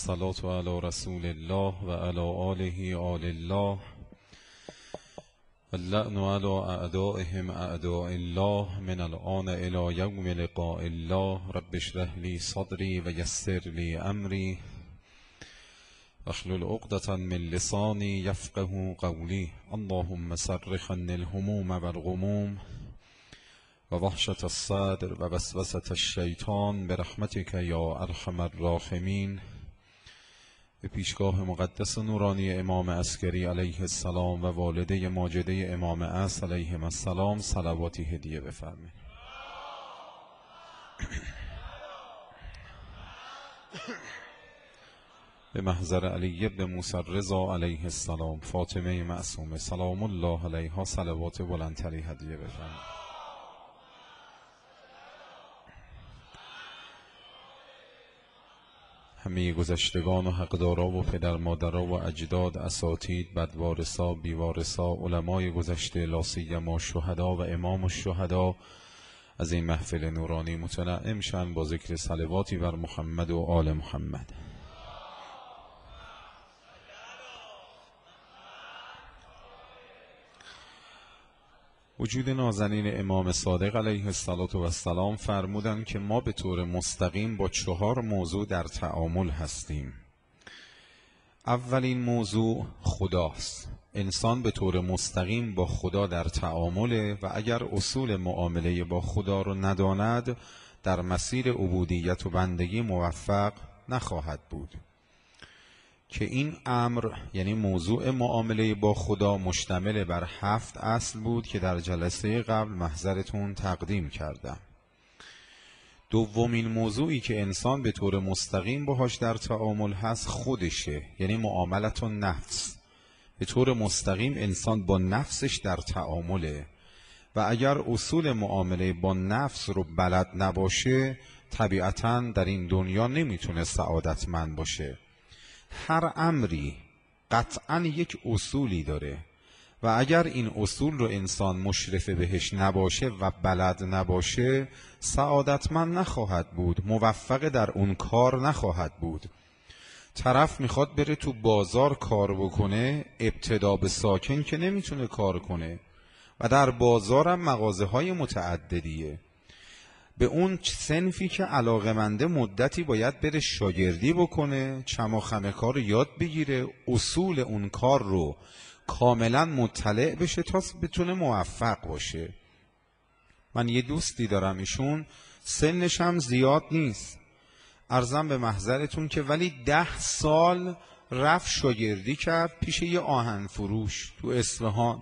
الصلاة علی رسول الله و علی آله آل الله واللعن علی اعدائهم اعداء الله من الآن الی یوم لقاء الله. رب اشرح لی صدری و یسر لی امری واحلل عقدة من لسانی یفقه قولی. اللهم صرف عني الهموم والغموم و وحشت الصدر و وسوسة الشیطان برحمتک یا ارحم الراحمین. به پیشگاه مقدس و نورانی امام عسکری علیه السلام و والده ماجده امام عصر علیهم السلام صلواتی هدیه بفرمایید. به محضر علی ابن موسی الرضا علیه السلام فاطمه معصومه سلام الله علیها صلوات بلندتری هدیه بفرمایید. همه گذشتگان و حقدارا و پدر مادرها و اجداد، اساتید، بدوارثا، بیوارثا، علمای گذشته، لا سیما شهدا و امام الشهدا از این محفل نورانی متنعم شن با ذکر صلواتی بر محمد و آل محمد. وجود نازنین امام صادق علیه السلام فرمودند که ما به طور مستقیم با 4 موضوع در تعامل هستیم. اولین موضوع خداست. انسان به طور مستقیم با خدا در تعامله و اگر اصول معامله با خدا رو نداند در مسیر عبودیت و بندگی موفق نخواهد بود. که این امر یعنی موضوع معامله با خدا مشتمل بر 7 اصل بود که در جلسه قبل محضرتون تقدیم کردم. دومین موضوعی که انسان به طور مستقیم باهاش در تعامل هست خودشه، یعنی معاملت النفس. به طور مستقیم انسان با نفسش در تعامله و اگر اصول معامله با نفس رو بلد نباشه طبیعتاً در این دنیا نمیتونه سعادتمند باشه. هر امری قطعاً یک اصولی داره و اگر این اصول رو انسان مشرف بهش نباشه و بلد نباشه سعادتمند نخواهد بود، موفق در اون کار نخواهد بود. طرف میخواد بره تو بازار کار بکنه، ابتدا به ساکن که نمیتونه کار کنه و در بازارم مغازه های متعددیه. به اون صنفی که علاقمنده مدتی باید بره شاگردی بکنه، چماخمه کار رو یاد بگیره، اصول اون کار رو کاملا مطلع بشه تا بتونه موفق باشه. من یه دوستی دارم، ایشون سنش هم زیاد نیست، عرضم به محضرتون که ولی 10 سال رفت شاگردی کرد پیش یه آهن فروش تو اصفهان.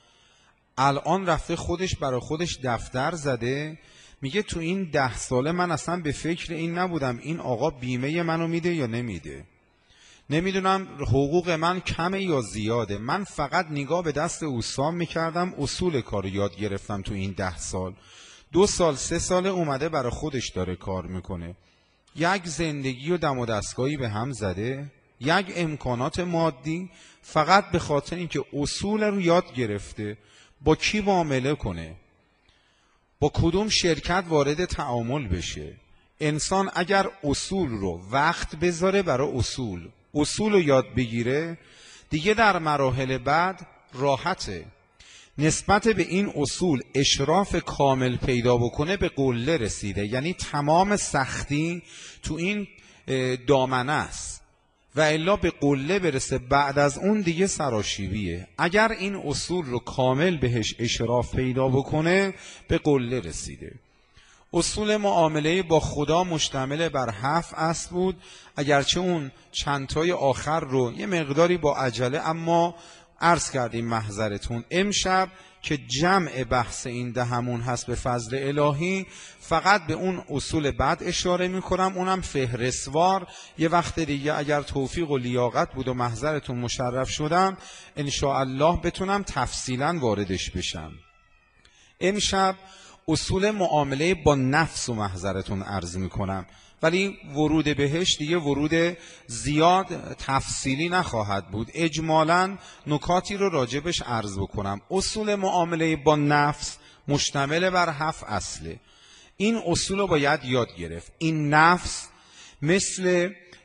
الان رفته خودش برای خودش دفتر زده، میگه تو این 10 ساله من اصلا به فکر این نبودم این آقا بیمه منو میده یا نمیده، نمیدونم حقوق من کمه یا زیاده، من فقط نگاه به دست اوستام میکردم، اصول کارو یاد گرفتم تو این 10 سال. 2 سال 3 سال اومده برای خودش داره کار میکنه، یک زندگی و دم و دستگاهی به هم زده، یک امکانات مادی، فقط به خاطر اینکه اصول رو یاد گرفته با کی معامله کنه، با کدوم شرکت وارد تعامل بشه. انسان اگر اصول رو وقت بذاره برای اصول رو یاد بگیره دیگه در مراحل بعد راحته. نسبت به این اصول اشراف کامل پیدا بکنه به قله رسیده، یعنی تمام سختی تو این دامنه است و الا به قله برسه بعد از اون دیگه سراشیبیه. اگر این اصول رو کامل بهش اشراف پیدا بکنه به قله رسیده. اصول معامله با خدا مشتمل بر 7 اصل بود، اگرچه اون چندتای آخر رو یه مقداری با عجله اما عرض کردیم محضرتون. امشب که جمع بحث این دهمون هست به فضل الهی فقط به اون اصول بعد اشاره میکنم، اونم فهرستوار. یه وقت دیگه اگر توفیق و لیاقت بود و محضرتون مشرف شدم انشاءالله بتونم تفصیلا واردش بشم. امشب اصول معامله با نفس و محضرتون عرض میکنم، ولی ورود بهش دیگه ورود زیاد تفصیلی نخواهد بود، اجمالاً نکاتی رو راجبش عرض بکنم. اصول معامله با نفس مشتمل بر 7 اصله. این اصول رو باید یاد گرفت. این نفس مثل یک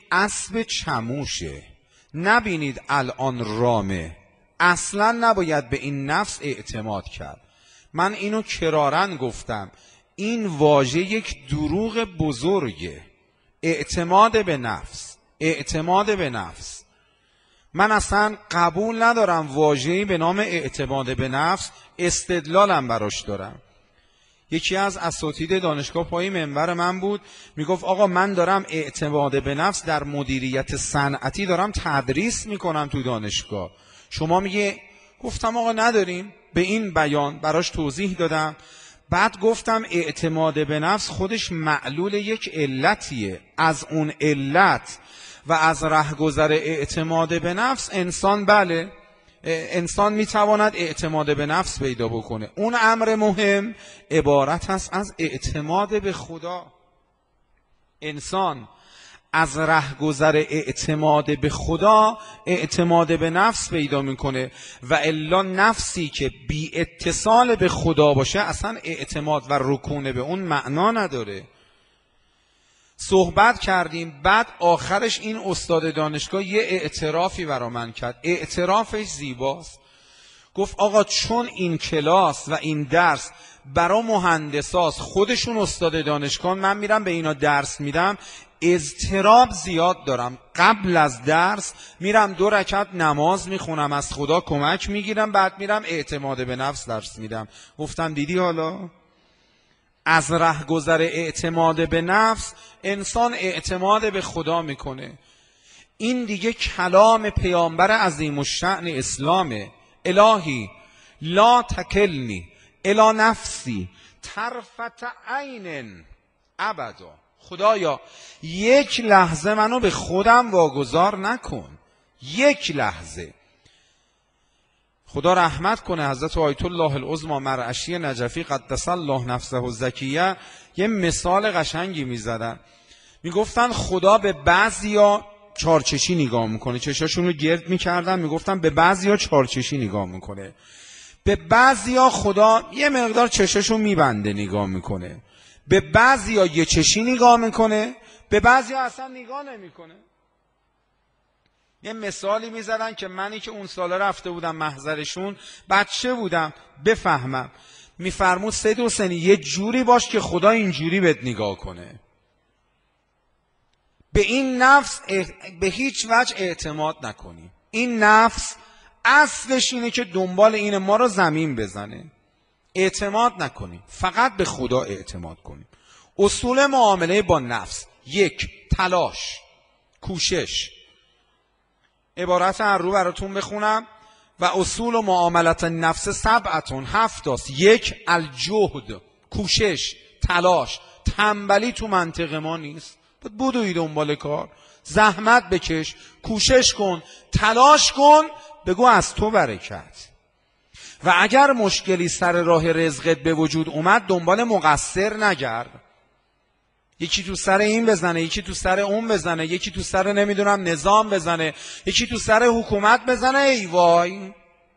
اسب چموشه. نبینید الان رامه. اصلا نباید به این نفس اعتماد کرد. من اینو کرارن گفتم، این واژه یک دروغ بزرگه. اعتماد به نفس، اعتماد به نفس. من اصلا قبول ندارم واژه‌ای به نام اعتماد به نفس، استدلالم براش دارم. یکی از اساتید دانشگاه پای منبر من بود، میگفت آقا من دارم اعتماد به نفس در مدیریت صنعتی دارم تدریس میکنم تو دانشگاه، شما میگه؟ گفتم آقا نداریم. به این بیان براش توضیح دادم. بعد گفتم اعتماد به نفس خودش معلول یک علتیه. از اون علت و از رهگذر اعتماد به نفس انسان میتواند اعتماد به نفس پیدا بکنه. اون امر مهم عبارت است از اعتماد به خدا. انسان از رهگذر اعتماد به خدا اعتماد به نفس پیدا میکنه، و الا نفسی که بی اتصال به خدا باشه اصلا اعتماد و رکون به اون معنا نداره. صحبت کردیم، بعد آخرش این استاد دانشگاه یه اعترافی برا من کرد. اعترافش زیباست. گفت آقا چون این کلاس و این درس برا مهندساست، خودشون استاد دانشگاه، من میرم به اینا درس میدم، اضطراب زیاد دارم. قبل از درس میرم 2 رکعت نماز میخونم، از خدا کمک میگیرم، بعد میرم اعتماد به نفس درس میدم. گفتم دیدی حالا؟ از رهگذر اعتماد به نفس انسان اعتماد به خدا میکنه. این دیگه کلام پیامبر عظیم الشأن اسلامه. الهی لا تکلنی الی نفسی طرفت عین ابدا. خدایا یک لحظه منو به خودم واگذار نکن، یک لحظه. خدا رحمت کنه، حضرت آیت الله العظمی مرعشی نجفی قدس الله نفسه الزکیه یه مثال قشنگی میزدن. میگفتن خدا به بعضیا چارچشی نگاه میکنه، چشاشون رو گرد میکردن، میگفتن به بعضیا چارچشی نگاه میکنه، به بعضیا خدا یه مقدار چشاشون میبنده نگاه میکنه، به بعضیا یه چشی نگاه میکنه، به بعضیا اصلا نگاه نمیکنه. یه مثالی میزدن که منی که اون ساله رفته بودم محضرشون، بچه بودم، بفهمم. میفرمود سید حسینی یه جوری باش که خدا اینجوری بهت نگاه کنه. به این نفس به هیچ وجه اعتماد نکنیم. این نفس اصلش اینه که دنبال اینه ما رو زمین بزنه. اعتماد نکنیم، فقط به خدا اعتماد کنیم. اصول معامله با نفس: 1. تلاش، کوشش. عبارت هر رو براتون بخونم: و اصول و معاملت نفس 7 است. 1. الجهد، کوشش، تلاش. تنبلی تو منطق ما نیست. بدوی دنبال کار، زحمت بکش، کوشش کن، تلاش کن، بگو از تو برکت. و اگر مشکلی سر راه رزقت به وجود اومد، دنبال مقصر نگرد. یکی تو سر این بزنه، یکی تو سر اون بزنه، یکی تو سر نمیدونم نظام بزنه، یکی تو سر حکومت بزنه، ای وای.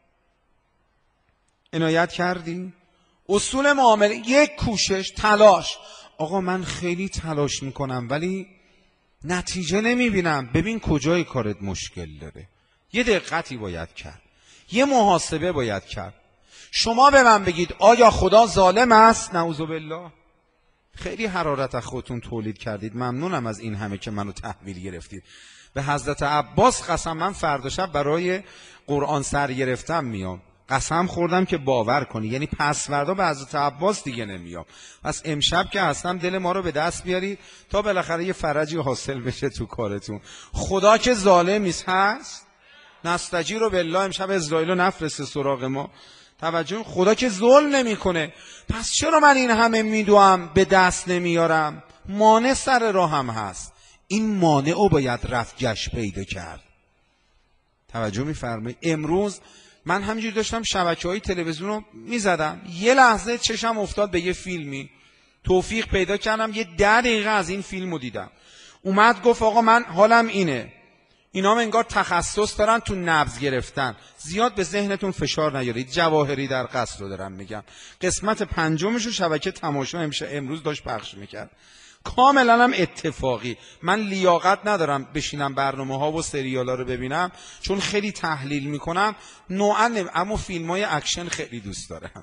عنایت کردی؟ اصول معامله: 1. کوشش، تلاش. آقا من خیلی تلاش میکنم ولی نتیجه نمیبینم. ببین کجای کارت مشکل داره. یه دقتی باید کرد، یه محاسبه باید کرد. شما به من بگید آیا خدا ظالم است؟ نعوذ بالله. خیلی حرارت از خودتون تولید کردید. ممنونم از این همه که منو تحویل گرفتید. به حضرت عباس قسم، من فردا شب برای قرآن سر گرفتم میام. قسم خوردم که باور کنی، یعنی پس فردا به حضرت عباس دیگه نمیام. پس امشب که هستم دل ما رو به دست بیاری تا بالاخره یه فرجی حاصل بشه تو کارتون. خدا که ظالم نیست، هست. نستجیر بالله، امشب اسرائیل رو نفرسته سراغ ما. توجه، خدا که ظلم نمیکنه. پس چرا من این همه میدوام به دست نمیارم؟ مانع سر راهم هست. این مانع رو باید رفت گشت پیدا کرد. توجه میفرمایید؟ امروز من همینجوری داشتم شبکه‌های تلویزیون رو میزدم، یه لحظه چشم افتاد به یه فیلمی، توفیق پیدا کردم یه 10 دقیقه از این فیلم رو دیدم. اومد گفت آقا من حالم اینه. اینا هم انگار تخصص دارن تو نبض گرفتن. زیاد به ذهنتون فشار نیارید، جواهری در قصر رو دارم میگم. قسمت 5 رو شبکه تماشا امروز داشت پخش میکرد. کاملا هم اتفاقی. من لیاقت ندارم بشینم برنامه ها و سریال ها رو ببینم چون خیلی تحلیل میکنم نوعا، اما فیلم های اکشن خیلی دوست دارم.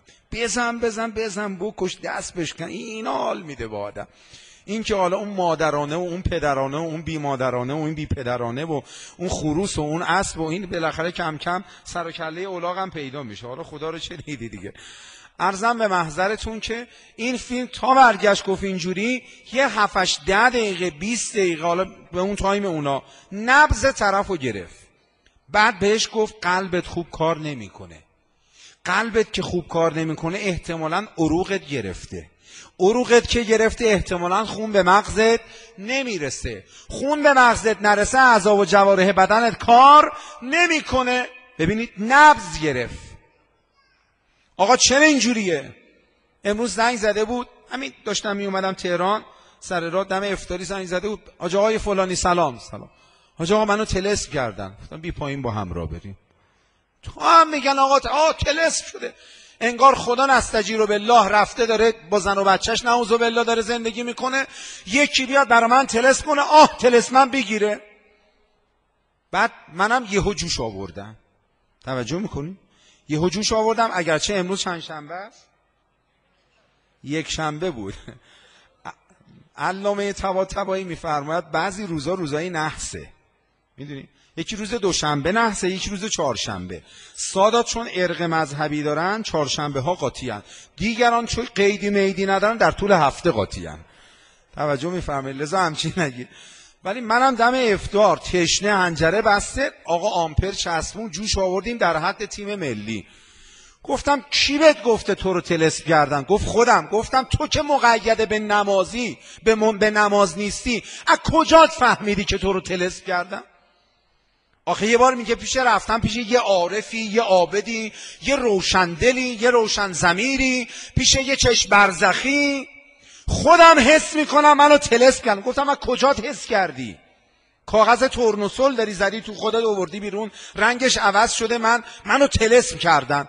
بزن بکش دست بشکن، این حال میده با آدم. این که حالا اون مادرانه و اون پدرانه و اون بی مادرانه و این بی پدرانه و اون خروس و اون اسب و این بالاخره کم کم سر و کله الاغ هم پیدا میشه. حالا خدا رو چه دیدی دیگه. عرضم به محضرتون که این فیلم تا برگشت گفت اینجوری یه 7-10 دقیقه 20 دقیقه حالا به اون تایم اونا نبض طرفو گرفت. بعد بهش گفت قلبت خوب کار نمیکنه. قلبت که خوب کار نمیکنه احتمالاً عروقت گرفته. عروقت که گرفته احتمالاً خون به مغزت نمیرسه. خون به مغزت نرسه اعضا و جوارح بدنت کار نمیکنه. ببینید نبض گرفت. آقا چرا اینجوریه؟ امروز زنگ زده بود، همین داشتم می اومدم تهران سر راه دم افطاری زنگ زده بود، آقای فلانی سلام. حاج آقا منو طلسم کردن. گفتم بی پایین با هم راه بریم. تو هم میگن آقا طلسم شده. انگار خدا نستجیر بالله رفته داره با زن و بچهش نعوذ بالله داره زندگی میکنه، یکی بیاد برا من طلسم کنه، طلسمم بگیره. بعد منم یهو جوش آوردم. توجه میکنی؟ یهو جوش آوردم، اگرچه امروز چند شنبه است؟ یک شنبه بود. علامه طباطبایی میفرماید بعضی روزا روزای نحسه. میدونی؟ یکی روز دوشنبه نحسه، یکی روز چهارشنبه. سادات چون ارق مذهبی دارن چهارشنبه ها قاطی ان، دیگران چون قیدی میدی ندارن در طول هفته قاطی ان. توجه میفرمایید؟ لذا همچین نگید. ولی منم دم افطار تشنه حنجره بسته، آقا آمپر چسبون جوش آوردیم در حد تیم ملی. گفتم کی بهت گفته تو رو طلسم کردن؟ گفت خودم. گفتم تو که مقید به نمازی به نماز نیستی، از کجات فهمیدی که تو رو طلسم کردن؟ آخه یه بار میگه رفتم پیش یه عارفی، یه عابدی، یه روشندلی، یه روشن ضمیری، پیش یه چشم برزخی، خودم حس میکنم منو طلسم کردن. گفتم از کجات حس کردی؟ کاغذ تورنوسول داری زدی تو خودت آوردی بیرون، رنگش عوض شده، منو طلسم کردن.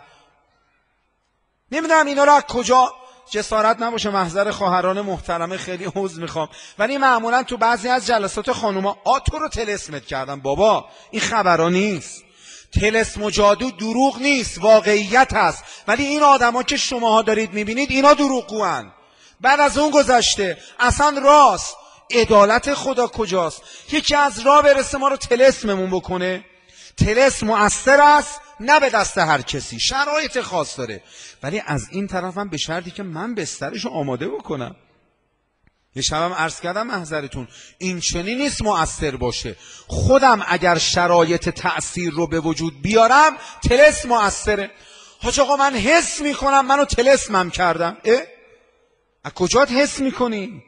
نمیدونم اینا رو از کجا، جسارت نباشه محضر خواهران محترمه خیلی عذر میخوام، ولی معمولا تو بعضی از جلسات خانوما تو رو طلسمت کردن. بابا این خبرا نیست. طلسم و جادو دروغ نیست، واقعیت هست. ولی این آدما که شماها دارید میبینید اینا دروغگوان. بعد از اون گذشته اصلا راست عدالت خدا کجاست؟ یکی از راه برسه ما رو طلسممون بکنه. طلسم مؤثر است نه به دست هر کسی، شرایط خاص داره، ولی از این طرفم به شرطی که من بسترشو آماده بکنم. یه شبم عرض کردم محضرتون این چنین نیست مؤثر باشه. خودم اگر شرایط تأثیر رو به وجود بیارم طلسم مؤثره. حاج آقا من حس میکنم منو طلسمم کردم. از کجات حس میکنی؟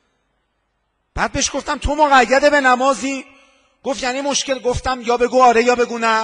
بعد بهش گفتم تو مقید به نمازی؟ گفت یعنی مشکل؟ گفتم یا بگو آره یا بگو نه،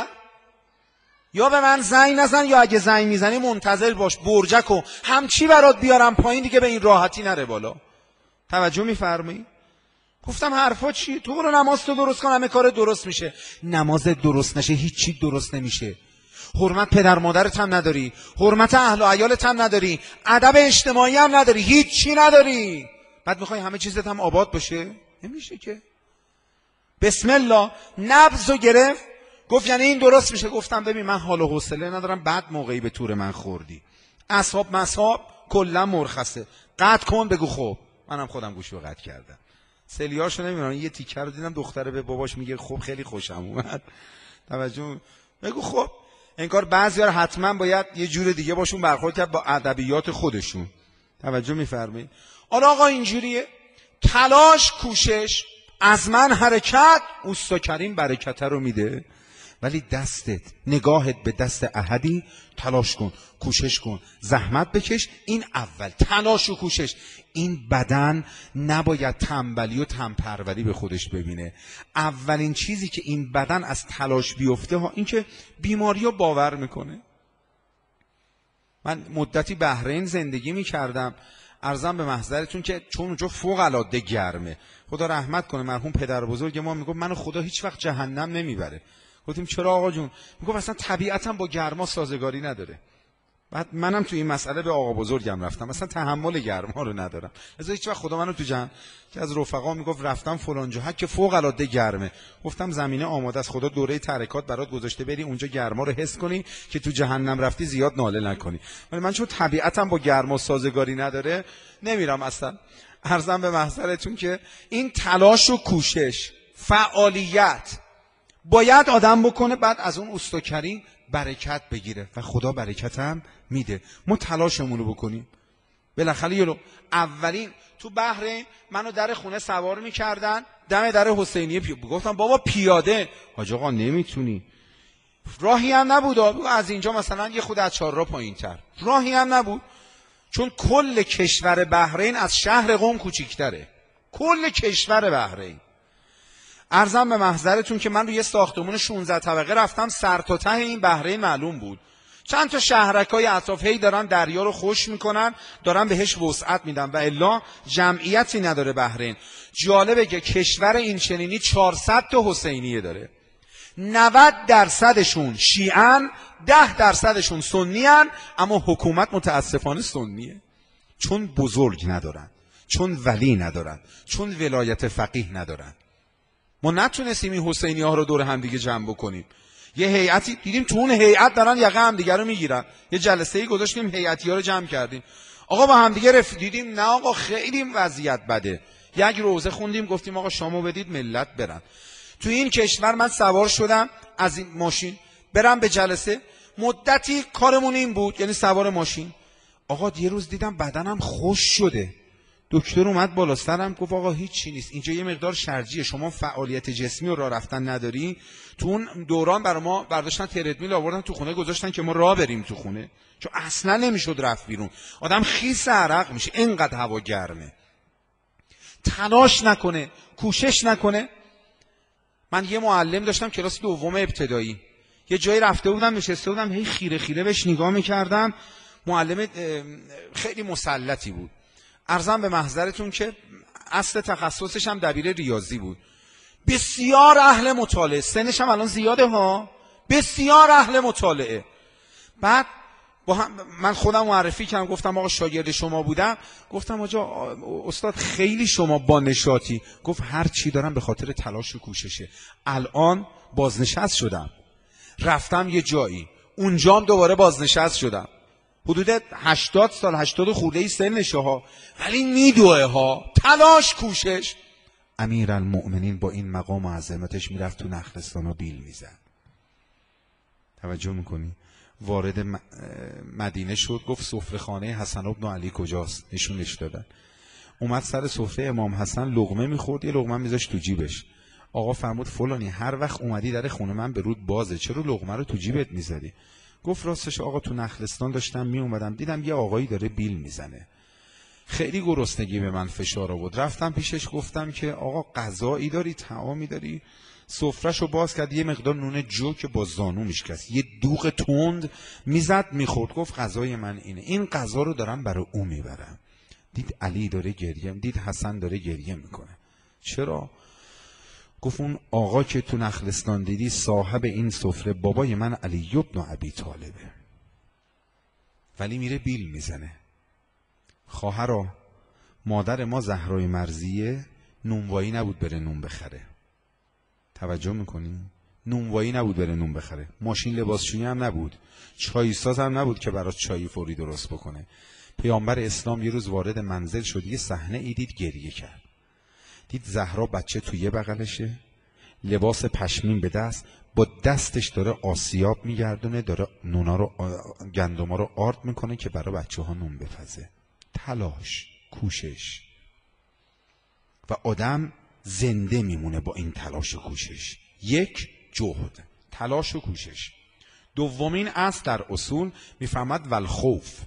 یا به من زنگ نزن، یا اگه زنگ میزنی منتظر باش برجک و همچی برات بیارم پایین دیگه به این راحتی نره بالا. توجه میفرمایی؟ گفتم حرفا چی؟ تو برو نماز تو درست کن همه کار درست میشه. نماز درست نشه هیچی درست نمیشه. حرمت پدر مادرت هم نداری، حرمت اهل و عیالت هم نداری، ادب اجتماعی هم نداری، هیچی نداری، بعد میخوای همه چیزت هم آباد باشه؟ نمیشه که. بسم الله نبضو گرفت، گفت یعنی این درست میشه؟ گفتم ببین من حال و حوصله ندارم، بعد موقعی به تور من خوردی، اصحاب مصحاب کلا مرخصه، قطع کن بگو خب. منم خودم گوشو قطع کردم. سلیاشو نمیدونم، یه تیکر رو دیدم دختره به باباش میگه خب خیلی خوشم اومد. توجه بگو خب. انگار بعضی‌ها حتما باید یه جور دیگه باشون برخورد کرد با ادبیات خودشون. توجه می‌فرمایید؟ حالا آقا اینجوریه، تلاش کوشش از من حرکت، اوستا کریم برکت رو میده. ولی دستت نگاهت به دست احدی، تلاش کن، کوشش کن، زحمت بکش. این اول تلاش و کوشش. این بدن نباید تنبلی و تنپروری به خودش ببینه. اولین چیزی که این بدن از تلاش بیفته ها این که بیماری ها باور میکنه. من مدتی بحرین زندگی میکردم، عرضم به محضرتون که چون اونجا فوق العاده گرمه، خدا رحمت کنه مرحوم پدر بزرگ ما میگفت منو خدا هیچ وقت جهنم نمیبره. گفتیم چرا آقا جون؟ میگفت اصلا طبیعتاً با گرما سازگاری نداره. بعد منم تو این مسئله به آقا بزرگم رفتم، مثلا تحمل گرما رو ندارم. از هیچ وقت خدا منو تو جهان که از رفقا میگفت رفتم فلان جا که فوق العاده گرمه، گفتم زمینه آماده است، خدا دوره ترکات برات گذاشته بری اونجا گرما رو حس کنی که تو جهنم رفتی زیاد ناله نکنی. ولی من چون طبیعتم با گرما سازگاری نداره نمیرم اصلا. عرضم به محضرتون که این تلاش و کوشش، فعالیت باید آدم بکنه، بعد از اون اوستاکریم برکت بگیره و خدا برکت هم میده. ما تلاشمون رو بکنیم. بالاخره اولین تو بحرین منو در خونه سوار میکردن، دم در حسینیه گفتم بابا پیاده. حاج آقا نمیتونی، راهی هم نبود، از اینجا مثلا یه خود از 4 راه پایین‌تر راهی هم نبود، چون کل کشور بحرین از شهر قم کوچیک‌تره، کل کشور بحرین. عرضم به محضرتون که من روی ساختمون 16 طبقه رفتم، سر تا ته این بحرین معلوم بود. چند تا شهرکای اطراف هی دارن دریا رو خوش میکنن، دارن بهش وسعت میدن و الا جمعیتی نداره بحرین. جالبه که کشور این چنینی 400 تا حسینیه داره، 90% شیعن، 10% سنیان، اما حکومت متاسفانه سنیه، چون بزرگ ندارن، چون ولی ندارن، چون ولایت فقیه ندارن. ما نتونستیم این حسینی ها رو دور هم دیگه جمع بکنیم. یه هیئتی دیدیم تو اون هیئت دارن یقه هم دیگه رو میگیرن، یه جلسه‌ای گذاشتیم هیئتی ها رو جمع کردیم، آقا با هم دیگه دیدیم نه آقا خیلی وضعیت بده. یک روزه خوندیم گفتیم آقا شامو بدید ملت برن. تو این کشور من سوار شدم از این ماشین برم به جلسه، مدتی کارمون این بود، یعنی سوار ماشین. آقا یه روز دیدم بدنم خوش شده، دکتر اومد بالا سرم گفت آقا هیچ چی نیست، اینجا یه مقدار شرجیه، شما فعالیت جسمی و راه رفتن نداری. تو اون دوران برای ما برداشتن تردمیل آوردن تو خونه گذاشتن که ما راه بریم تو خونه، چون اصلا نمیشد رفت بیرون، آدم خیس عرق میشه اینقدر هوا گرمه. تلاش نکنه، کوشش نکنه. من یه معلم داشتم کلاس دوم ابتدایی، یه جایی رفته بودم نشسته بودم، هی خیره خیره بهش نگاه میکردم. معلم خیلی مسلطی بود. عرضم به محضرتون که اصل تخصصش هم دبیر ریاضی بود، بسیار اهل مطالعه، سنش هم الان زیاده ها، بسیار اهل مطالعه. بعد من خودم معرفی کردم، گفتم آقا شاگرد شما بودم، گفتم آقا استاد خیلی شما با نشاطی. گفت هر چی دارم به خاطر تلاش و کوششه. الان بازنشست شدم، رفتم یه جایی، اونجام دوباره بازنشست شدم، حدود 80 سال 80 خورده سنشه ها، ولی میدوه ها، تلاش کوشش. امیرالمؤمنین با این مقام و عظمتش میرفت تو نخلستان و بیل میزد. توجه میکنی؟ وارد مدینه شد، گفت سفره خانه حسن ابن علی کجاست؟ نشونش دادن. اومد سر سفره امام حسن لقمه میخورد، یه لقمه میذاشت تو جیبش. آقا فرمود فلانی هر وقت اومدی در خونه من به رود بازه، چرا لقمه رو تو جیبت میذاری؟ گفت راستش آقا تو نخلستان داشتم می اومدم دیدم یه آقایی داره بیل میزنه، خیلی گرسنگی به من فشار آورد، رفتم پیشش گفتم که آقا غذایی داری، طعامی داری؟ سفره‌شو باز کرد، یه مقدار نون جو که با زانو میشکست، یه دوغ تند میزد میخورد. گفت غذای من اینه، این غذا رو دارم برای او میبرم. دید علی داره گریه، دید حسن داره گریه میکنه. چرا؟ گفت اون آقا که تو نخلستان دیدی صاحب این سفره بابای من علی ابن ابی طالبه، ولی میره بیل میزنه. خواهرا مادر ما زهرای مرضیه نونوایی نبود بره نون بخره. توجه میکنی؟ نونوایی نبود بره نون بخره، ماشین لباسشویی هم نبود، چای ساز هم نبود که برات چای فوری درست بکنه. پیامبر اسلام یه روز وارد منزل شد، یه صحنه ای دید، گریه کرد. دید زهرا بچه توی بغلشه، لباس پشمین به دست، با دستش داره آسیاب میگردونه، داره نونا رو گندما رو آرد میکنه که برای بچه ها نون بپزه. تلاش، کوشش. و آدم زنده میمونه با این تلاش و کوشش. یک، جهد، تلاش و کوشش. دومین اصل در اصول میفهمد والخوف.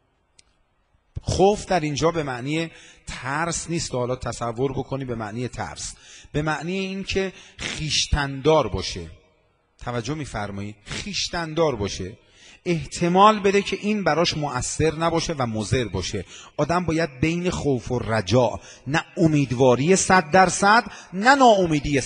خوف در اینجا به معنی ترس نیست، حالا تصور بکنی به معنی ترس، به معنی این که خیشتندار باشه. توجه میفرمایید؟ خیشتندار باشه، احتمال بده که این براش مؤثر نباشه و مضر باشه. آدم باید بین خوف و رجا، نه امیدواری 100%، نه ناامیدی 100%،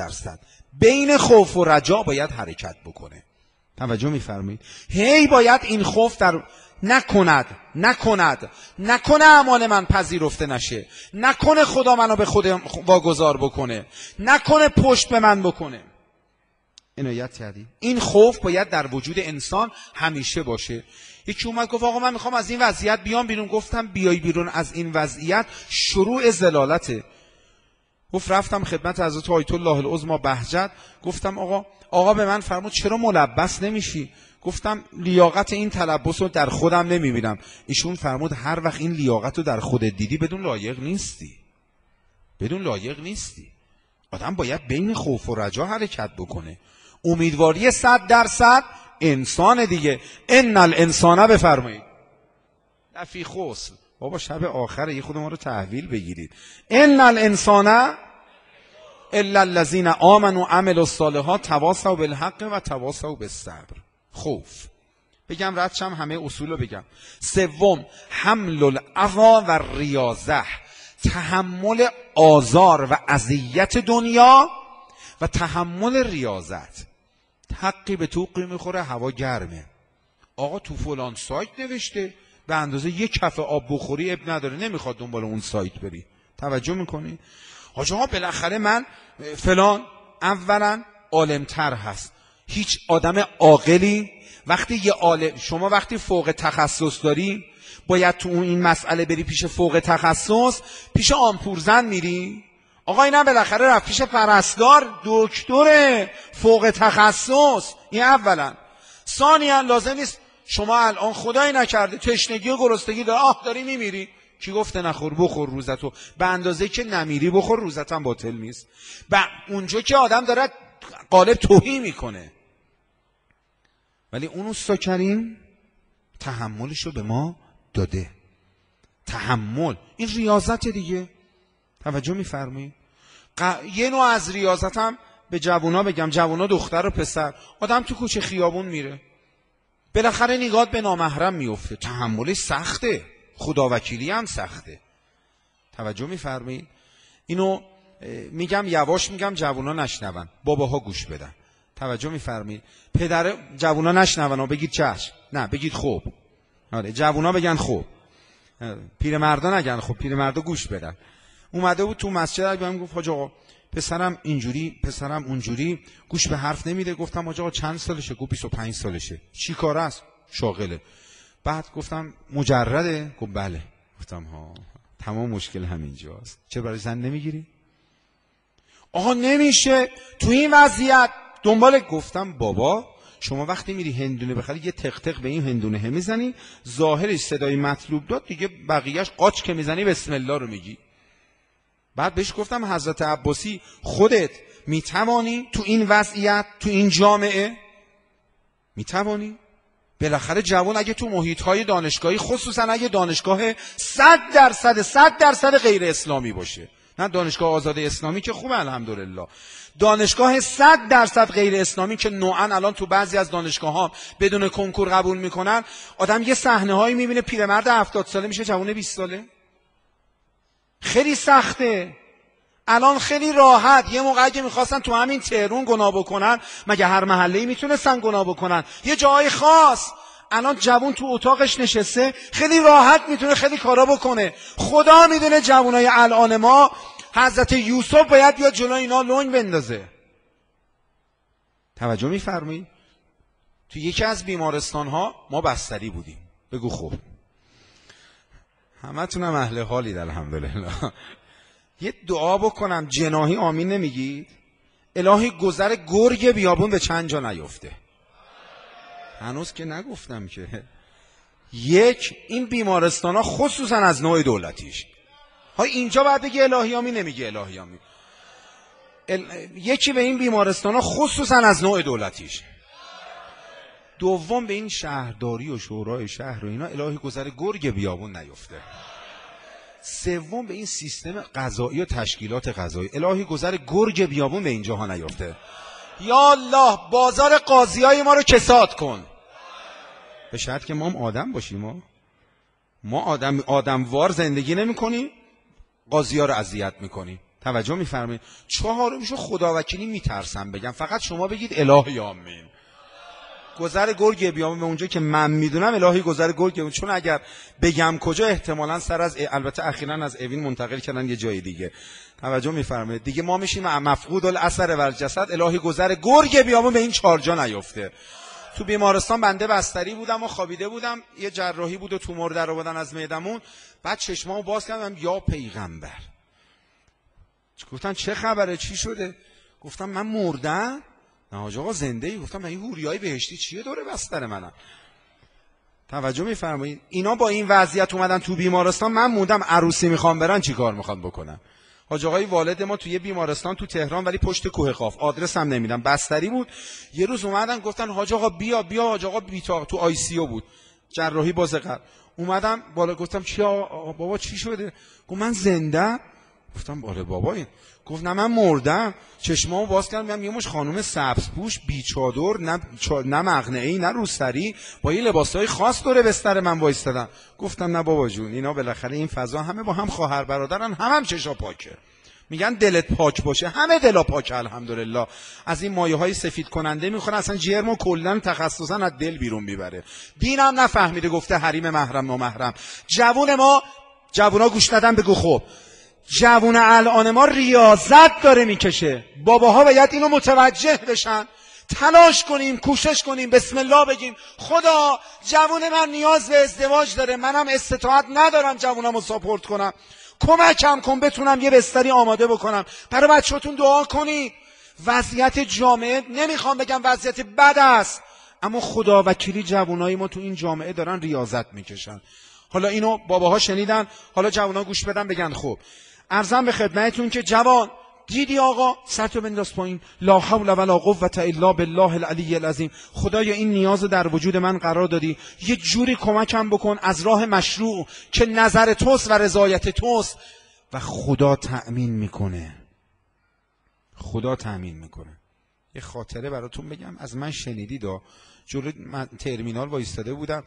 بین خوف و رجا باید حرکت بکنه. توجه میفرمایید؟ هی باید این خوف نکنه اعمال من پذیرفته نشه، نکنه خدا منو به خودم واگذار بکنه، نکنه پشت به من بکنه. عنایت کردی؟ این خوف باید در وجود انسان همیشه باشه. یکی اومد گفت آقا من میخوام از این وضعیت بیام بیرون. گفتم بیای بیرون از این وضعیت شروع ضلالته. گفت رفتم خدمت حضرت آیت الله العظمی بهجت، گفتم آقا به من فرمود چرا ملبس نمیشی؟ گفتم لیاقت این تلبس رو در خودم نمیبینم. ایشون فرمود هر وقت این لیاقت رو در خودت دیدی بدون لایق نیستی. آدم باید بین خوف و رجا حرکت بکنه. امیدواری 100% انسان دیگه. ان الانسان بفرمایید لفی خسر. بابا شب آخره یه خود ما رو تحویل بگیرید. ان الانسان الا الذين آمنوا وعملوا الصالحات تواصوا بالحق و تواصوا بالصبر. خوف بگم ردشم همه اصول رو بگم. سوم حمل العفا و ریاضه، تحمل آزار و اذیت دنیا و تحمل ریاضت. حقی به توقی میخوره، هوا گرمه، آقا تو فلان سایت نوشته به اندازه یک کف آب بخوری اب نداره، نمیخواد دنبال اون سایت بری. توجه میکنی؟ حاجی ها بالاخره من فلان اولا عالمتر هست. هیچ آدم عاقلی وقتی شما وقتی فوق تخصص داری باید تو این مسئله بری پیش فوق تخصص، پیش آمپورزن میری. آقا اینا بالاخره رفت پیش پرستار، دکتر فوق تخصص. این اولا. ثانیا لازم نیست شما الان خدایی نکرده تشنگی و گرسنگی داری میمیری، کی گفته نخور؟ بخور روزتو به اندازه که نمیری بخور، روزتم باطل نیست. اونجا که آدم داره قالب توهی میکنه، ولی اون استا کریم تحملشو به ما داده. تحمل این ریاضت دیگه. توجه میفرمایید؟ یه نوع از ریاضتم به جوونا بگم، جوونا دختر و پسر، آدم تو کوچه خیابون میره بالاخره نگات به نامحرم میفته، تحملش سخته، خداوکیلی هم سخته. توجه میفرمایید؟ اینو میگم یواش میگم جوونا نشنون، باباها گوش بدن. توجه میفرمایید؟ پدر جوونا نشنون و بگید چشم، نه بگید خوب. آره جوونا بگن خوب، پیرمردا نگن خوب، پیرمردا گوش بدن. اومده بود تو مسجد بهم گفت حاج آقا پسرم اینجوری پسرم اونجوری گوش به حرف نمیده. گفتم حاج آقا چند سالشه؟ گفت 25 سالشه. چی کار است؟ شاغله. بعد گفتم مجرده؟ گفت بله. گفتم ها تمام مشکل همینجاست. چرا برای زن نمیگیری؟ آقا نمیشه تو این وضعیت دنبال. گفتم بابا شما وقتی میری هندونه بخری یه تق تق به این هندونه هم میزنی، ظاهرش صدای مطلوب داد دیگه، بقیهش قاچ که میزنی بسم الله رو میگی. بعد بهش گفتم حضرت عباسی خودت میتوانی تو این وضعیت تو این جامعه میتوانی؟ بالاخره جوان اگه تو محیط‌های دانشگاهی، خصوصا اگه دانشگاه 100% غیر اسلامی باشه، نه دانشگاه آزاد اسلامی که خوبه الحمدلله، دانشگاه 100% غیر اسلامی که نوعاً الان تو بعضی از دانشگاه‌ها بدون کنکور قبول میکنن، آدم یه صحنه‌هایی میبینه پیرمرد 70 ساله میشه جوان 20 ساله. خیلی سخته. الان خیلی راحت، یه موقعی که میخواستن تو همین تهران گناه بکنن، مگه هر محله‌ای میتونستن گناه بکنن؟ یه جای خاص. الان جوون تو اتاقش نشسته خیلی راحت میتونه خیلی کارا بکنه. خدا میدونه جوونای الان ما، حضرت یوسف باید بیاد جلوی اینا لنگ بندازه. توجه میفرمایید؟ تو یکی از بیمارستان ها ما بستری بودیم. بگو خوب همتونم اهل حالید الحمدلله. یه دعا بکنم جناحی آمین نمیگید؟ الهی گذر گرگ بیابون به چند جا نیفته. هنوز که نگفتم که. یک، این بیمارستان ها خصوصا از نوع دولتیش، های اینجا باید بگی الهی آمین، نمیگی الهی آمین. یکی به این بیمارستان ها خصوصا از نوع دولتیش. دوم به این شهرداری و شورای شهر و اینا الهی گذر گرگ بیابون نیفته. سوم به این سیستم قضایی و تشکیلات قضایی الهی گذر گرگ بیابون به اینجاها نیفته. یا الله بازار قاضیای ما رو کساد کن. به شرط که ما هم آدم باشیم. ما آدموار زندگی نمی کنیم، قاضی ها رو اذیت میکنیم. توجه میفرمایید؟ چهارمشو خداوکیلی میترسم بگم، فقط شما بگید الهی آمین. گذر گرگ بیام به اونجا که من میدونم الهی گذر گرگ بیام، چون اگر بگم کجا احتمالاً سر از البته اخیراً از اوین منتقل کردن یه جای دیگه. توجه می‌فرمایید دیگه ما میشیم مفقود الاثر و الجسد. الهی گذر گرگ بیام به این 4 جا نیفته. تو بیمارستان بنده بستری بودم و خوابیده بودم، یه جراحی بود و تومور در آوردن از معدمون. بعد چشمامو باز کردم، یا پیغمبر. گفتن چه خبره، چی شده؟ گفتم من مردم. نه حاج آقا زنده ای. گفتم من این حوریای بهشتی چیه دوره بستر منم؟ توجه میفرمایید اینا با این وضعیت اومدن تو بیمارستان، من موندم عروسی میخوام برن چیکار میخوان بکنن؟ حاج آقای والد ما توی بیمارستان تو تهران ولی پشت کوه قاف، آدرس هم نمیدم، بستری بود. یه روز اومدن گفتن حاج آقا بیا حاج آقا بیتاق تو آی سی او بود، جراحی باز قلب. اومدم بالا گفتم چی بابا چی شده؟ گفت من زنده. گفتم آره بابا. این گفت نه من مردم. چشمامو باز کردم، یه مش خانم سبزپوش بی چادر، نه مقنعه‌ای نه روسری، با این لباسای خاص دور بستر من وایستادن. گفتم نه بابا جون، اینا بالاخره این فضا همه با هم خواهر برادرن، هم چشا پاکه. میگن دلت پاک باشه، همه دلا پاکه الحمدلله. از این مایه‌های سفید کننده میخوره، اصلا جرمو کلا تخصصا از دل بیرون میبره. دینم نفهمیده گفته حریم محرم نامحرم. جوونا گوش ندن بگو خب. جوون الان ما ریاضت داره میکشه، باباها باید اینو متوجه بشن. تلاش کنیم، کوشش کنیم، بسم الله بگیم خدا جوون من نیاز به ازدواج داره، منم استطاعت ندارم جوونمو ساپورت کنم، کمکم کن بتونم یه بستری آماده بکنم. برای بچه‌تون دعا کنید. وضعیت جامعه نمیخوام بگم وضعیت بد است، اما خدا وکیلی جوونای ما تو این جامعه دارن ریاضت میکشن. حالا اینو باباها شنیدن، حالا جوونا گوش بدن بگن خب. عرضم به خدمتتون که جوان دیدی آقا سرتو بنداز پایین، لا حول ولا قوة الا بالله العلی العظیم. خدایا این نیاز در وجود من قرار دادی، یه جوری کمکم بکن از راه مشروع که نظر توست و رضایت توست. و خدا تأمین میکنه. خدا تأمین میکنه. یه خاطره براتون بگم، از من شنیدید جلوی ترمینال وایستاده بودم.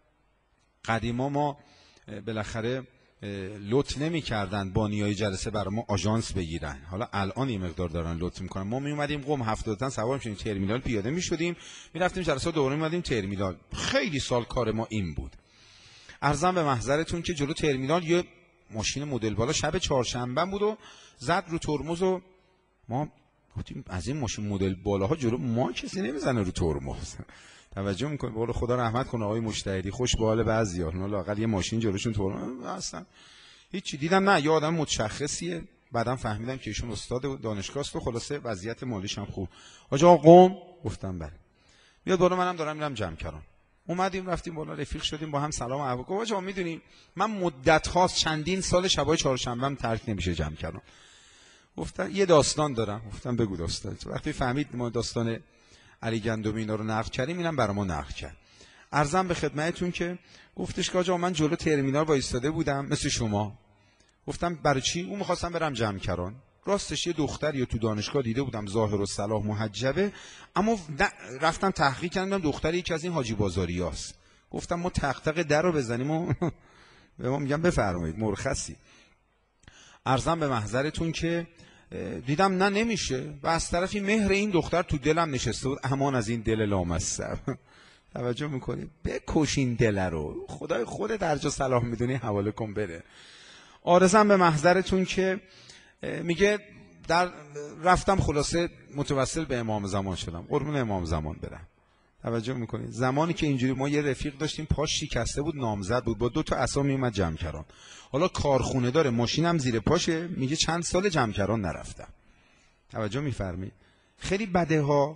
قدیما ما بالاخره لطف نمی کردن بانیای جلسه برای ما آژانس بگیرن، حالا الان یه مقدار دارن لطف میکنن. ما می اومدیم قم 70 تا سوار میشدیم ترمینال، پیاده میشدیم میرفتیم جلسه، دوباره میومدیم ترمینال. خیلی سال کار ما این بود. عرضم به محضرتون که جلو ترمینال یه ماشین مدل بالا شب چهارشنبه بود و زد رو ترمز و ما گفتیم از این ماشین مدل بالاها جلو ما کسی نمیزنه رو ترمز. توجه میکنید؟ بالا خدا رحمت کنه آقای مجتهدی، خوش به حال بعضیا، لااقل یه ماشین جلوشون ترمز اصلا هیچی. دیدم نه یه آدم متشخصیه، بعدم فهمیدم که ایشون استاد دانشگاه است و خلاصه وضعیت مالیش هم خوب. آقا قم گفتم بله. بیاد بالا، منم دارم میرم جمکران. اومدیم رفتیم بالا، رفیق شدیم با هم، سلام علیکم. گفت آقا میدونی من مدت هاست چندین سال شبای چهارشنبه‌ام ترک نمیشه جمکران. گفتم یه داستان دارم. گفتم بگو داستان. وقتی فهمید ما داستان علی گندمی اینا رو نقل کردیم، اینم برای ما نقل کرد. عرضم به خدمتتون که گفتش که آقا من جلو ترمینال وایستاده بودم مثل شما. گفتم برای چی؟ اون می‌خواستم برم جمکران. راستش یه دختری تو دانشگاه دیده بودم ظاهر و صلاح محجبه، اما رفتم تحقیق کردم دختری یکی از این حاجی بازاریاست. گفتم ما تق در رو بزنیم و به ما میگم بفرمایید مرخصی. عرضم به محضرتون که دیدم نه نمیشه و از طرفی مهر این دختر تو دلم نشسته بود. امان از این دل لامصب. توجه میکنید؟ بکشین دل رو، خدای خود درجا صلاح میدونی حواله کن بره. عرضم به محضرتون که میگه رفتم خلاصه متوسل به امام زمان شدم، قربون امام زمان برم. توجه میکنید؟ زمانی که اینجوری ما یه رفیق داشتیم پاش شکسته بود، نامزد بود، با 2 تا عصا میومد جمکران. حالا کارخونه داره، ماشینم زیر پاشه، میگه چند سال جمکران نرفتم. توجه میفرمایید؟ خیلی بده ها.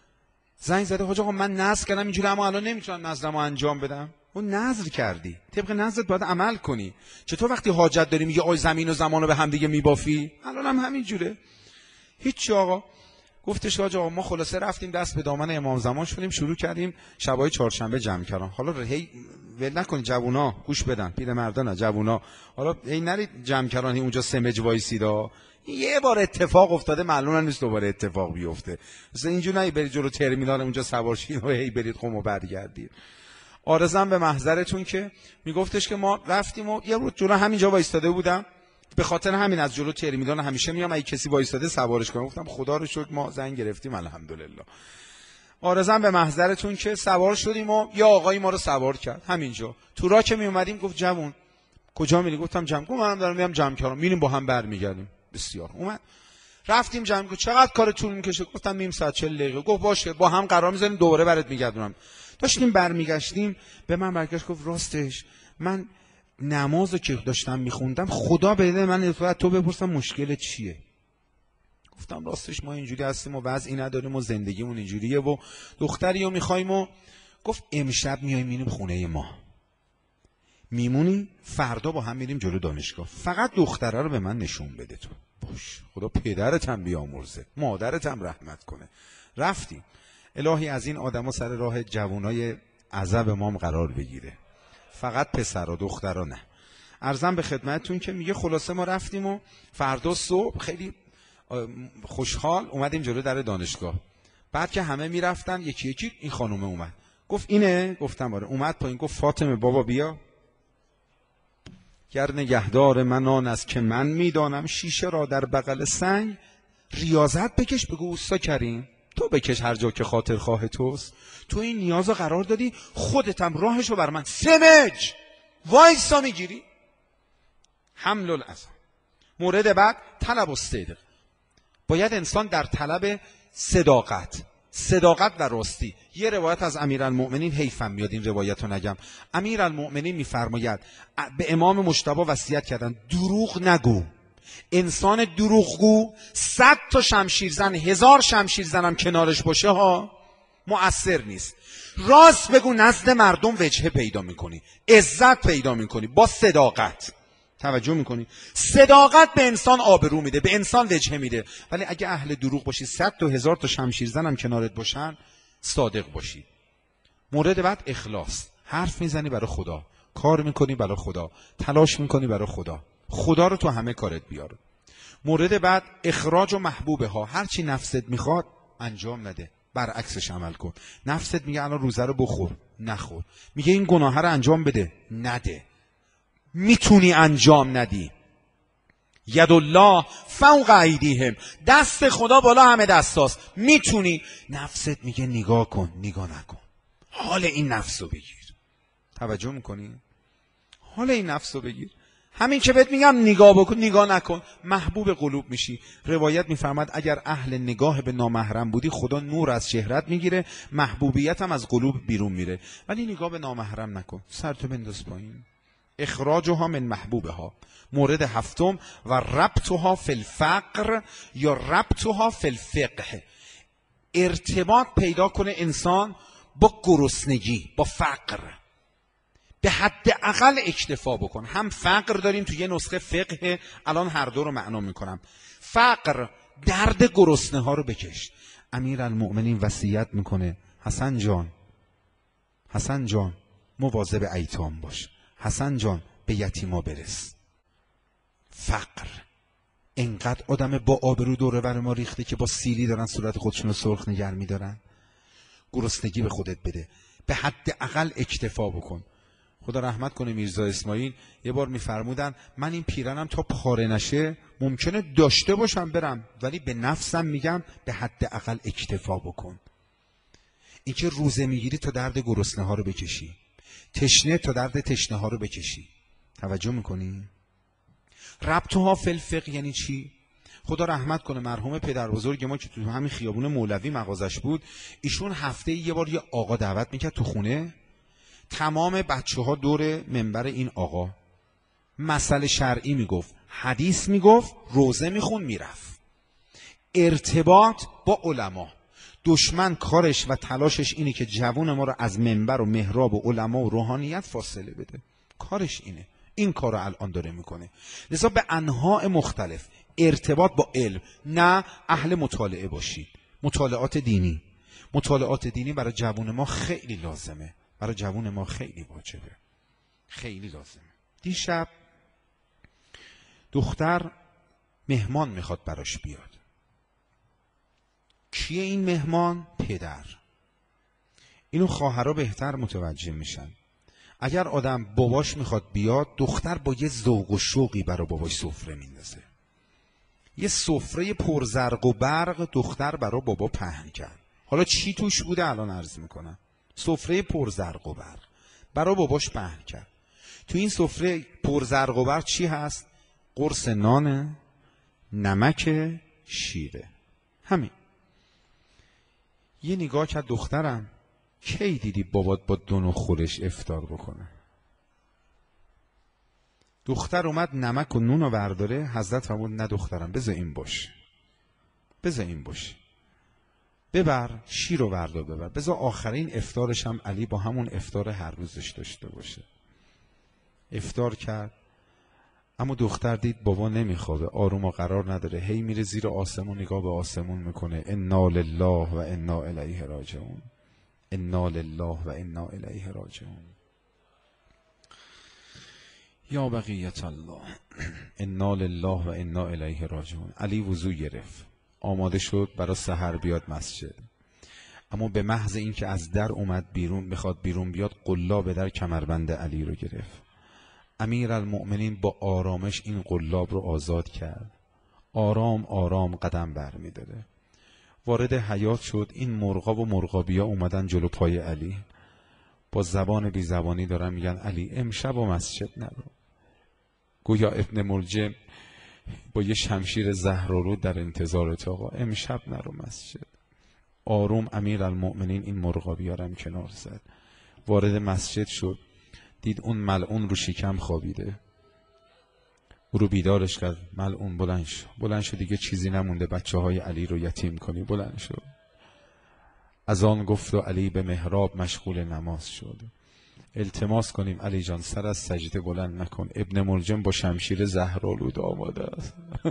زنگ زده حاج آقا من نذر کردم اینجوری، اما الان نمیتونم نذرمو انجام بدم. اون نذر کردی، طبق نذرت باید عمل کنی. چطور وقتی حاجت داری میگه آی زمین و زمانو به هم دیگه میبافی؟ الان هم همین جوره. هیچ آقا. گفتش آقا ما خلاصه رفتیم دست به دامن امام زمان شدیم، شروع کردیم شبای چهارشنبه جمکران. حالا هی ول نکنید جوونا گوش بدن، پیرمردانا جوونا، حالا هی نرید جمکران اونجا سمج وایسیدا. یه بار اتفاق افتاده معلومه نیست دوباره اتفاق بیفته. مثلا اینجوری نه برید جلو ترمینال اونجا سوار شید و هی برید قم و برگردید. عارضم به محضرتون که میگفتش که ما رفتیم و یه روز جلو همینجا وایستاده بودم، به خاطر همین از جلو ترمینال همیشه میام اگه کسی وایستاده سوارش کنم. گفتم خدا رو شکر ما زنگ گرفتیم الحمدلله. عارضاً به محضرتون که سوار شدیم و یه آقایی ما رو سوار کرد همینجا. تو راه که می اومدیم گفت جوون کجا میری؟ گفتم جمع کن. منم دارم میام جمع کردم. میریم با هم برمیگردیم. بسیار اومد. رفتیم جمع کن. چقدر کار طول میکشه؟ گفتم نیم ساعت 40 دقیقه. گفت باشه با هم قرار میذاریم دوباره برات میگردونم. داشتیم برمیگشتیم به من برگشت گفت راستش من نمازو که داشتم میخوندم خدا بده من تو بپرسم مشکل چیه. گفتم راستش ما اینجوری هستیم و وضعی نداریم و زندگیمون اینجوریه و دختری رو میخوایم و گفت امشب میایم میریم خونه ما میمونی فردا با هم میریم جلو دانشگاه فقط دختره رو به من نشون بده تو. باش خدا پدرت هم بیامرزه مادرت هم رحمت کنه. رفتیم. الهی از این آدما سر راه جوانای عزب ما قرار بگیره. فقط پسر و دخترا نه. عرضم به خدمتتون که میگه خلاصه ما رفتیم و فردا صبح خیلی خوشحال اومدیم جلو در دانشگاه. بعد که همه میرفتن یکی یکی این خانومه اومد گفت اینه؟ گفتم آره. اومد پایین گفت فاطمه بابا بیا گر نگهدار من آن است که من میدانم شیشه را در بغل سنگ ریاضت بکش. بگو اوستا کریم تو بکش هر جا که خاطر خواه توست. تو این نیازو قرار دادی خودتم راهشو بر من سمج وایسا میگیری. حمل العظم. مورد بعد طلب الصدق. باید انسان در طلب صداقت و راستی. یه روایت از امیرالمؤمنین حیفم میاد این روایت رو نگم. امیرالمؤمنین میفرماید به امام مجتبی وصیت کردن دروغ نگو. انسان دروغگو 100 تا شمشیرزن 1000 شمشیرزن هم کنارش باشه ها مؤثر نیست. راست بگو نزد مردم وجهه پیدا میکنی عزت پیدا میکنی با صداقت. توجه میکنی؟ صداقت به انسان آبرو میده به انسان وجهه میده. ولی اگه اهل دروغ باشی 100 تا 1000 تا شمشیرزن هم کنارت باشن صادق باشی. مورد بعد اخلاص. حرف میزنی برای خدا کار میکنی برای خدا تلاش میکنی برای خدا خدا رو تو همه کارت بیار. مورد بعد اخراج و محبوبه ها. هرچی نفست میخواد انجام نده برعکسش عمل کن. نفست میگه الان روزه رو بخور نخور. میگه این گناه رو انجام بده نده. میتونی انجام ندی. ید الله فوق ایدیهم. دست خدا بالا همه دستاست. میتونی. نفست میگه نگاه کن نگاه نکن. حال این نفسو بگیر. توجه میکنی؟ حال این نفسو بگیر. همین که بهت میگم نگاه بکن نگاه نکن محبوب قلوب میشی. روایت میفرماد اگر اهل نگاه به نامحرم بودی خدا نور از چهرت میگیره محبوبیت هم از قلوب بیرون میره. ولی نگاه به نامحرم نکن. سرتو بنداز پایین. اخراجها من محبوبها. مورد هفتم و ربطها فی الفقر یا ربطها فی الفقه. ارتباط پیدا کنه انسان با گرسنگی با فقر. به حد اقل اکتفا بکن. هم فقر داریم تو یه نسخه فقه الان هر دو رو معنا میکنم. فقر درد گرسنه ها رو بکش. امیرالمؤمنین وصیت میکنه حسن جان مواظب ایتام باش. حسن جان به یتیما برس. فقر انقدر آدم با آبرو دوره بر ما ریخته که با سیلی دارن صورت خودشون رو سرخ نگر میدارن. گرسنگی به خودت بده. به حد اقل اکتفا بکن. خدا رحمت کنه میرزا اسماعیل یه بار میفرمودن من این پیرنم تا پاره نشه ممکنه داشته باشم برم ولی به نفسم میگم به حد اقل اکتفا بکن. این که روزه میگیری تا درد گرسنه ها رو بکشی. تشنه تا درد تشنه ها رو بکشی. توجه میکنی؟ ربطها فی الفقه یعنی چی؟ خدا رحمت کنه مرحوم پدر بزرگ ما که تو همین خیابون مولوی مغازش بود ایشون هفته یه بار یه آقا دعوت میکرد تو خونه. تمام بچه ها دور منبر این آقا مسئله شرعی میگفت حدیث میگفت روزه میخون میرفت. ارتباط با علما. دشمن کارش و تلاشش اینه که جوان ما رو از منبر و محراب و علما و روحانیت فاصله بده. کارش اینه. این کار رو الان داره میکنه. لذا به انواع مختلف ارتباط با علم. نه اهل مطالعه باشید. مطالعات دینی برای جوان ما خیلی لازمه. برای جوان ما خیلی واجبه. خیلی لازمه. دیشب دختر مهمان میخواد براش بیاد. کیه این مهمان؟ پدر. اینو خواهرها بهتر متوجه میشن. اگر آدم باباش میخواد بیاد دختر با یه ذوق و شوقی برای باباش سفره میندازه. یه سفره پرزرق و برق دختر برای بابا پهن کرد. حالا چی توش بوده الان عرض میکنم. سفره پرزرق و برق برای باباش پهن کرد. تو این سفره پرزرق و برق چی هست؟ قرص نانه، نمک، شیره، همین. یه نگاه کرد دخترم، کی دیدی بابات با دون و خورش افطار بکنه؟ دختر اومد نمک و نون رو برداره. حضرت فرمود نه دخترم، بذار این باشه، بذار این باشه، ببر شیر رو بردار ببر، بذار آخرین افطارش هم علی با همون افطار هر روزش داشته باشه. افطار کرد، اما دختر دید بابا نمیخوابه، آروم و قرار نداره، هی میره زیر آسمون نگاه به آسمون میکنه. انا لله و انا الیه راجعون، انا لله و انا الیه راجعون، یا بقیت الله، انا لله و انا الیه راجعون. علی وضو گرفت، آماده شد برای سحر بیاد مسجد. اما به محض اینکه از در اومد بیرون، میخواد بیرون بیاد، قلاب در کمربند علی رو گرفت. امیرالمؤمنین با آرامش این قلاب رو آزاد کرد. آرام آرام قدم برمی‌داره. وارد حیاط شد. این مرغاب و مرغابیا اومدن جلو پای علی، با زبان بی زبانی دارن میگن علی امشب و مسجد نرو. گویا ابن ملجم با یه شمشیر زهرآلود در انتظارت آقا، امشب نرو مسجد. آروم امیرالمؤمنین این مرغابیا رو هم کنار زد. وارد مسجد شد، دید اون ملعون رو شکم خوابیده. او رو بیدارش کرد. ملعون بلند شد دیگه چیزی نمونده، بچه های علی رو یتیم کنی. بلند شد، از آن گفت و علی به محراب مشغول نماز شد. التماس کنیم علی جان سر از سجده بلند نکن، ابن ملجم با شمشیر زهرآلود آماده است.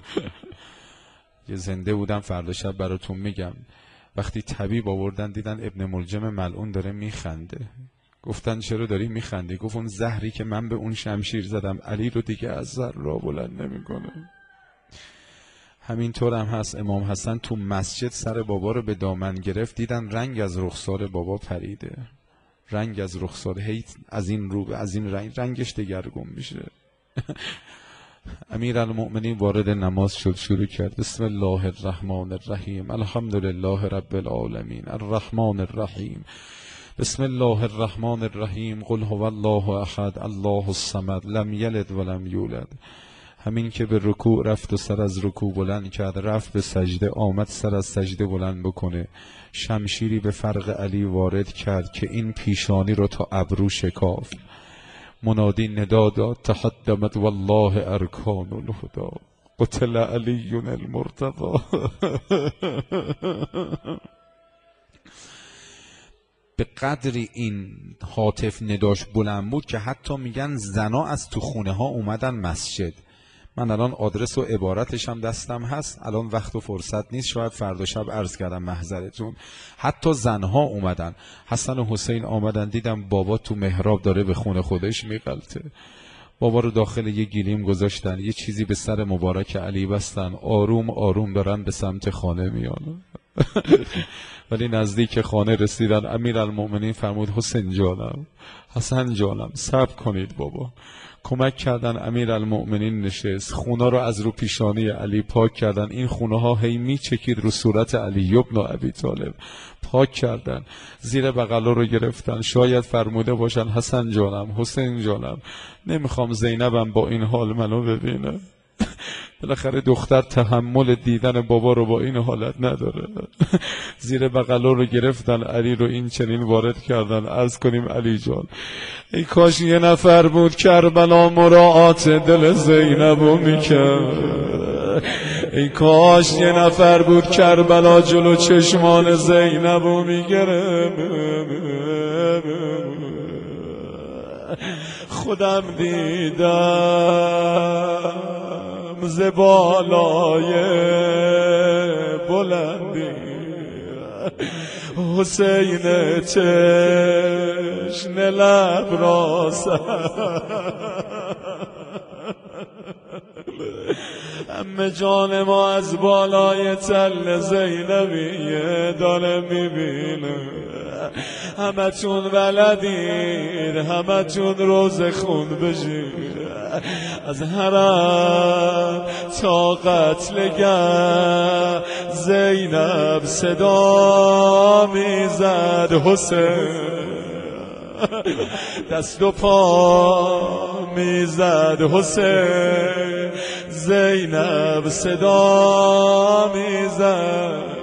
یه زنده بودم فردا شب براتون میگم. وقتی طبیب آوردن دیدن ابن ملجم ملعون داره میخنده. گفتن چرا داری میخندی؟ گفت اون زهری که من به اون شمشیر زدم علی رو دیگه از ذره بلند نمیکنه. همینطور هم هست. امام حسن تو مسجد سر بابا رو به دامن گرفت، دیدن رنگ از رخسار بابا پریده، رنگ از رخسار هی از این رو از این رنگش دگرگون میشه. امیرالمؤمنین وارد نماز شد، شروع کرد بسم الله الرحمن الرحیم الحمدلله رب العالمین الرحمن الرحیم بسم الله الرحمن الرحیم قل هو الله احد الله الصمد لم یلد ولم یولد. همین که به رکوع رفت و سر از رکوع بلند کرد، رفت به سجده، آمد سر از سجده بلند بکنه، شمشیری به فرق علی وارد کرد که این پیشانی رو تا ابرو شکافت. منادی ندا داد تحدمت والله ارکان الهدا قتل علی المرتضی. به قدری این هاتف نداش بلند بود که حتی میگن زنا از تو خونه ها اومدن مسجد. من الان آدرس و عبارتش هم دستم هست، الان وقت و فرصت نیست، شاید فردا شب عرض کردم محضرتون. حتی زنها اومدن، حسن و حسین آمدن، دیدم بابا تو محراب داره به خونه خودش میغلطه. بابا رو داخل یه گلیم گذاشتن، یه چیزی به سر مبارک علی بستن، آروم آروم دارن به سمت خانه میان. ولی نزدیک خانه رسیدن، امیرالمؤمنین فرمود حسین جانم، حسن جانم صبر کنید بابا. کمک کردن، امیرالمؤمنین نشست، خونا رو از رو پیشانی علی پاک کردن. این خونه ها هی می چکید رو صورت علی ابن ابی طالب، پاک کردن، زیر بغلا رو گرفتن. شاید فرموده باشن حسن جانم حسین جانم نمیخوام زینبم با این حال منو ببینه. بالاخره دختر تحمل دیدن بابا رو با این حالت نداره. زیر بغلا رو گرفتن، علی رو این چنین وارد کردن. عرض کنیم علی جان ای کاش یه نفر بود کربلا مراعات دل زینبو میکرد، ای کاش یه نفر بود کربلا جلو چشمان زینبو میگره. خودم دیدم ز بالای بلندی حسین تشنه لب را همه جان ما از بالای تل زینبیه داره میبینه. همتون ولدین، همتون روز خون بشین، از حرم تا قتلگاه زینب صدا میزد حسین، دست و پا میزد حسین، زینب صدا میزد.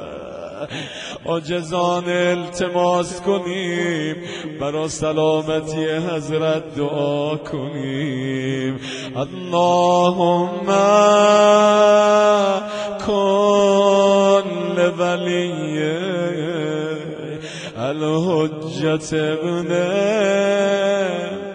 عاجزان التماس کنیم برا سلامتی حضرت دعا کنیم. اللهم کن لولی الحجت ابن